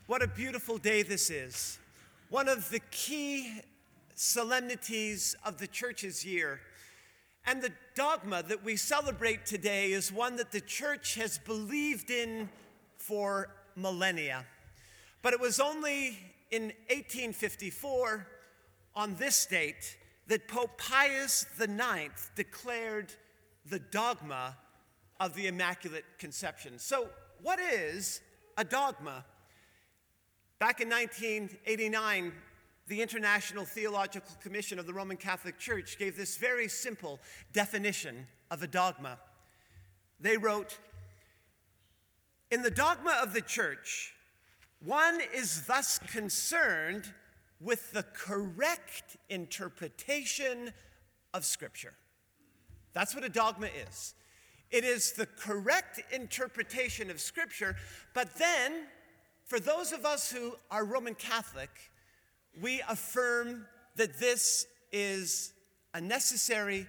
What a beautiful day this is. One of the key solemnities of the church's year. And the dogma that we celebrate today is one that the church has believed in for millennia. But it was only in 1854, on this date, that Pope Pius IX declared the dogma of the Immaculate Conception. So, what is a dogma? Back in 1989, the International Theological Commission of the Roman Catholic Church gave this very simple definition of a dogma. They wrote, "In the dogma of the Church, one is thus concerned with the correct interpretation of Scripture." That's what a dogma is. It is the correct interpretation of Scripture, but then, for those of us who are Roman Catholic, we affirm that this is a necessary,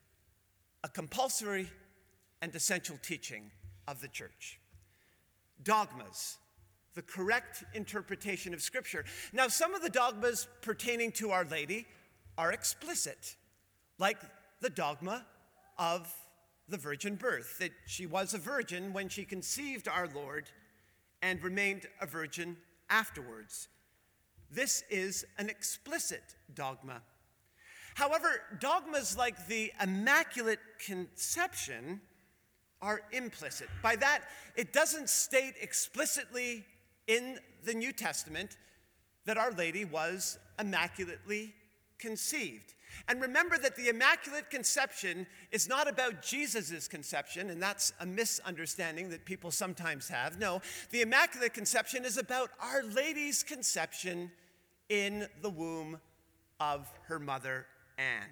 a compulsory, and essential teaching of the church. Dogmas, the correct interpretation of Scripture. Now, some of the dogmas pertaining to Our Lady are explicit, like the dogma of the virgin birth, that she was a virgin when she conceived our Lord and remained a virgin afterwards. This is an explicit dogma. However, dogmas like the Immaculate Conception are implicit. By that, it doesn't state explicitly in the New Testament that Our Lady was immaculately conceived. And remember that the Immaculate Conception is not about Jesus' conception, and that's a misunderstanding that people sometimes have. No, the Immaculate Conception is about Our Lady's conception in the womb of her mother, Anne.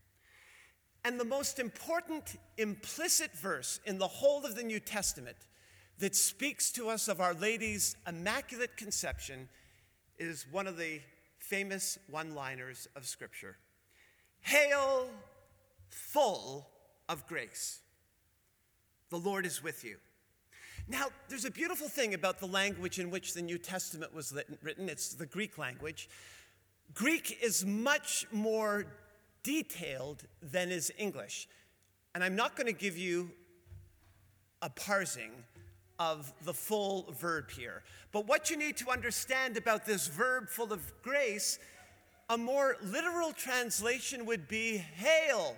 And the most important implicit verse in the whole of the New Testament that speaks to us of Our Lady's Immaculate Conception is one of the famous one-liners of Scripture. "Hail, full of grace. The Lord is with you." Now, there's a beautiful thing about the language in which the New Testament was written. It's the Greek language. Greek is much more detailed than is English. And I'm not going to give you a parsing of the full verb here. But what you need to understand about this verb full of grace, a more literal translation would be, hail,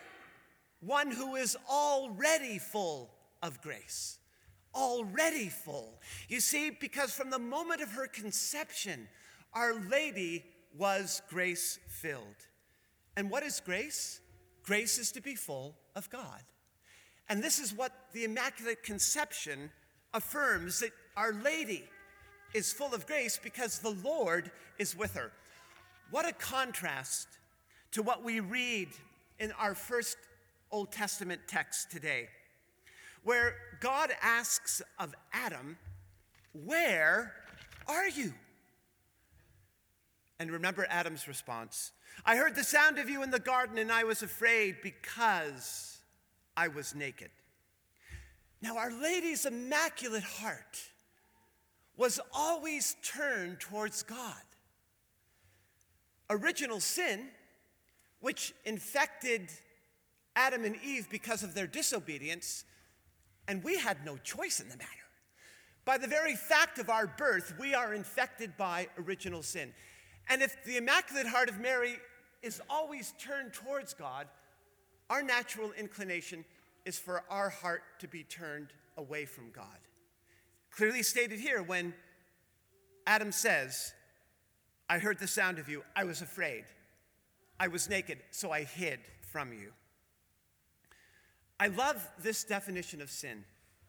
one who is already full of grace. Already full. You see, because from the moment of her conception, Our Lady was grace-filled. And what is grace? Grace is to be full of God. And this is what the Immaculate Conception affirms, that Our Lady is full of grace because the Lord is with her. What a contrast to what we read in our first Old Testament text today, where God asks of Adam, "Where are you?" And remember Adam's response, "I heard the sound of you in the garden and I was afraid because I was naked." Now, Our Lady's immaculate heart was always turned towards God. Original sin, which infected Adam and Eve because of their disobedience, and we had no choice in the matter. By the very fact of our birth, we are infected by original sin. And if the Immaculate Heart of Mary is always turned towards God, our natural inclination is for our heart to be turned away from God. Clearly stated here when Adam says, "I heard the sound of you, I was afraid. I was naked, so I hid from you." I love this definition of sin.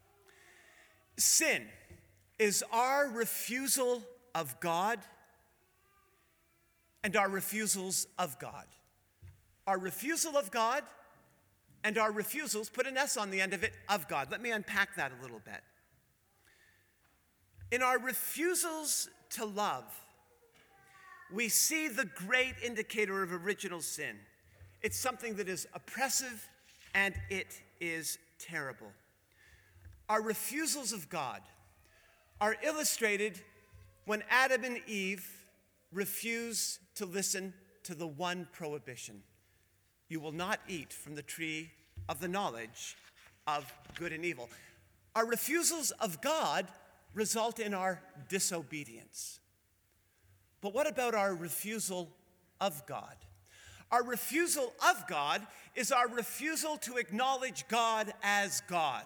Sin is our refusal of God and our refusals of God. Our refusal of God and our refusals, put an S on the end of it, of God. Let me unpack that a little bit. In our refusals to love, we see the great indicator of original sin. It's something that is oppressive and it is terrible. Our refusals of God are illustrated when Adam and Eve refused to listen to the one prohibition: you will not eat from the tree of the knowledge of good and evil. Our refusals of God result in our disobedience. But what about our refusal of God? Our refusal of God is our refusal to acknowledge God as God.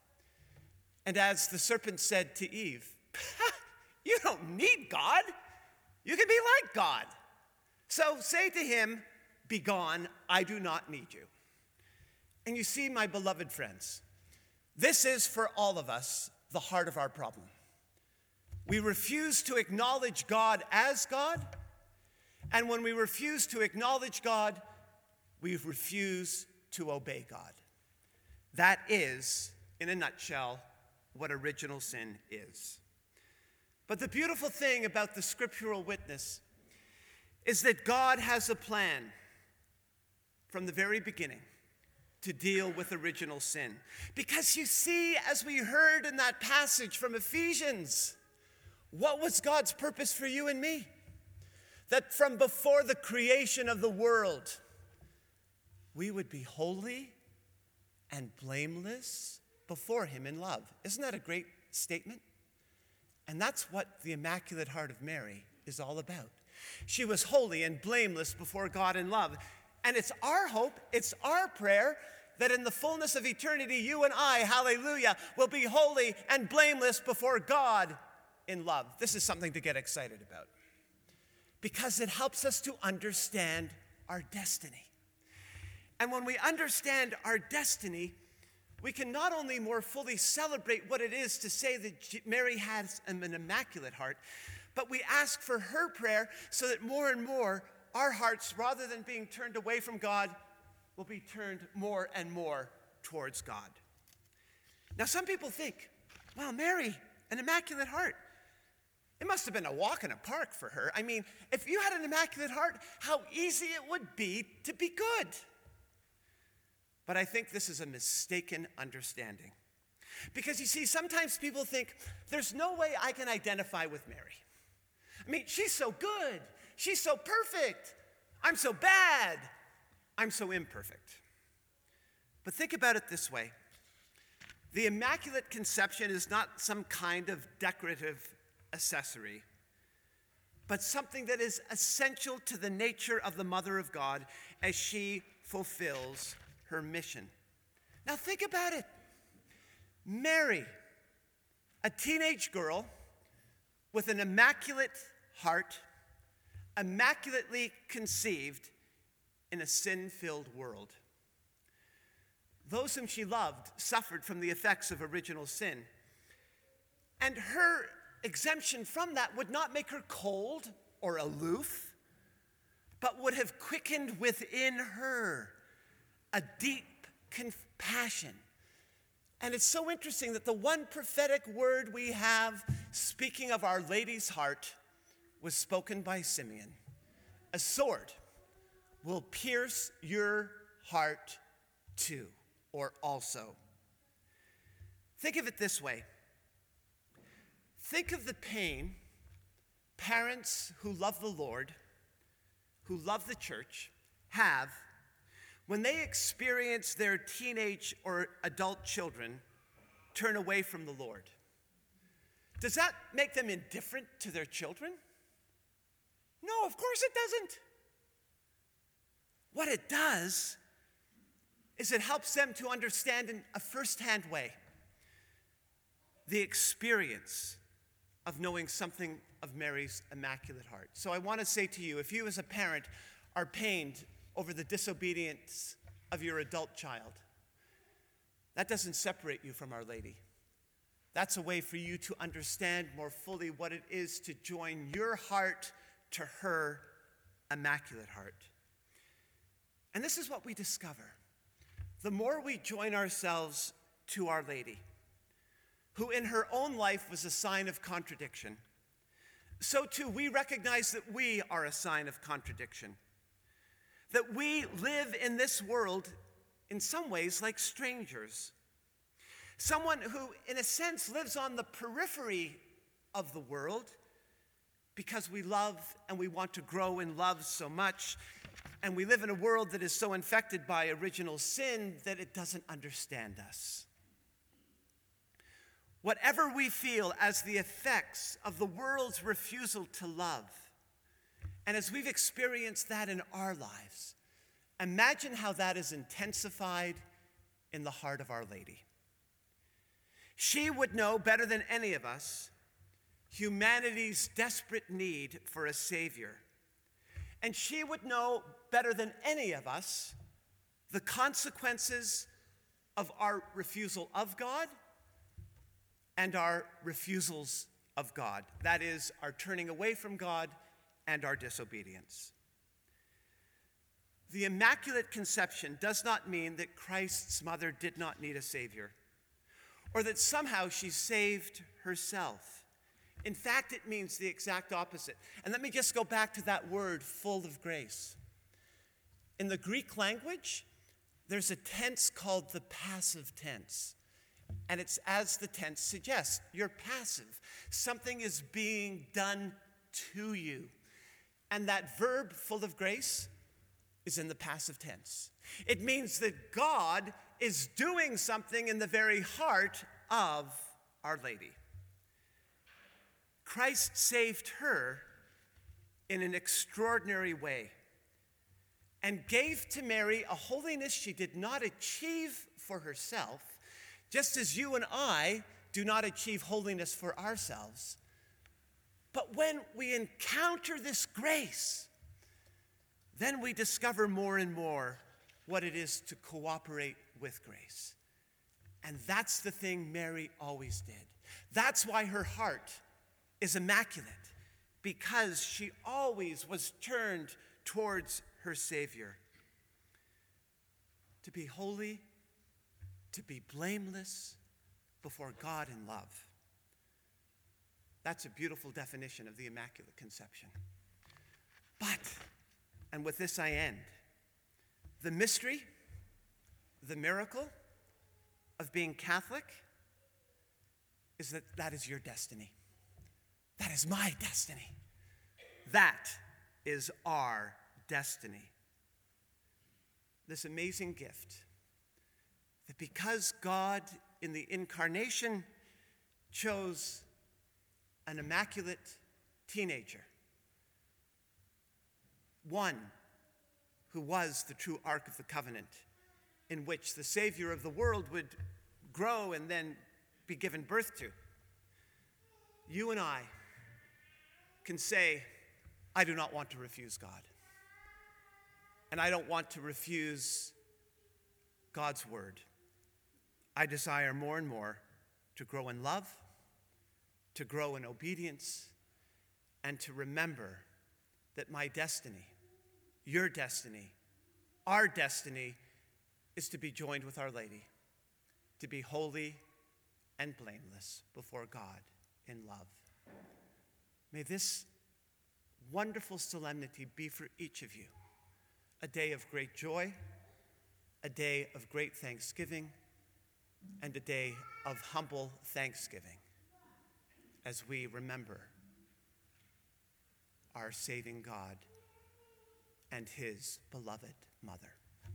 And as the serpent said to Eve, you don't need God. You can be like God. So say to him, begone, I do not need you. And you see, my beloved friends, this is for all of us the heart of our problem. We refuse to acknowledge God as God, and when we refuse to acknowledge God, we refuse to obey God. That is, in a nutshell, what original sin is. But the beautiful thing about the scriptural witness is that God has a plan from the very beginning to deal with original sin. Because you see, as we heard in that passage from Ephesians, what was God's purpose for you and me? That from before the creation of the world, we would be holy and blameless before him in love. Isn't that a great statement? And that's what the Immaculate Heart of Mary is all about. She was holy and blameless before God in love. And it's our hope, it's our prayer, that in the fullness of eternity, you and I, hallelujah, will be holy and blameless before God in love. This is something to get excited about, because it helps us to understand our destiny. And when we understand our destiny, we can not only more fully celebrate what it is to say that Mary has an immaculate heart, but we ask for her prayer so that more and more our hearts, rather than being turned away from God, will be turned more and more towards God. Now, some people think, well, Mary, an immaculate heart, it must have been a walk in a park for her. I mean, if you had an immaculate heart, how easy it would be to be good. But I think this is a mistaken understanding. Because you see, sometimes people think, there's no way I can identify with Mary. I mean, she's so good. She's so perfect. I'm so bad. I'm so imperfect. But think about it this way. The Immaculate Conception is not some kind of decorative accessory, but something that is essential to the nature of the Mother of God as she fulfills her mission. Now think about it. Mary, a teenage girl with an immaculate heart, immaculately conceived in a sin-filled world. Those whom she loved suffered from the effects of original sin. And her exemption from that would not make her cold or aloof, but would have quickened within her a deep compassion. And it's so interesting that the one prophetic word we have speaking of Our Lady's heart was spoken by Simeon. A sword will pierce your heart too, or also. Think of it this way. Think of the pain parents who love the Lord, who love the church, have when they experience their teenage or adult children turn away from the Lord. Does that make them indifferent to their children? No, of course it doesn't. What it does is it helps them to understand in a firsthand way the experience of knowing something of Mary's immaculate heart. So I want to say to you, if you as a parent are pained over the disobedience of your adult child, that doesn't separate you from Our Lady. That's a way for you to understand more fully what it is to join your heart to her immaculate heart. And this is what we discover. The more we join ourselves to Our Lady, who in her own life was a sign of contradiction, so too we recognize that we are a sign of contradiction. That we live in this world in some ways like strangers. Someone who, in a sense, lives on the periphery of the world, because we love and we want to grow in love so much, and we live in a world that is so infected by original sin that it doesn't understand us. Whatever we feel as the effects of the world's refusal to love, and as we've experienced that in our lives, imagine how that is intensified in the heart of Our Lady. She would know better than any of us humanity's desperate need for a Savior. And she would know better than any of us the consequences of our refusal of God and our refusals of God. That is, our turning away from God and our disobedience. The Immaculate Conception does not mean that Christ's mother did not need a Savior, or that somehow she saved herself. In fact, it means the exact opposite. And let me just go back to that word, full of grace. In the Greek language, there's a tense called the passive tense. And it's as the tense suggests. You're passive. Something is being done to you. And that verb, full of grace, is in the passive tense. It means that God is doing something in the very heart of Our Lady. Christ saved her in an extraordinary way and gave to Mary a holiness she did not achieve for herself, just as you and I do not achieve holiness for ourselves. But when we encounter this grace, then we discover more and more what it is to cooperate with grace. And that's the thing Mary always did. That's why her heart is immaculate, because she always was turned towards her Savior. To be holy, to be blameless before God in love. That's a beautiful definition of the Immaculate Conception. But, and with this I end, the mystery, the miracle of being Catholic is that is your destiny. That is my destiny. That is our destiny. This amazing gift that because God in the incarnation chose an immaculate teenager, one who was the true Ark of the Covenant, in which the Savior of the world would grow and then be given birth to, you and I can say, I do not want to refuse God. And I don't want to refuse God's word. I desire more and more to grow in love, to grow in obedience, and to remember that my destiny, your destiny, our destiny is to be joined with Our Lady, to be holy and blameless before God in love. May this wonderful solemnity be for each of you a day of great joy, a day of great thanksgiving, and a day of humble thanksgiving as we remember our saving God and his beloved mother.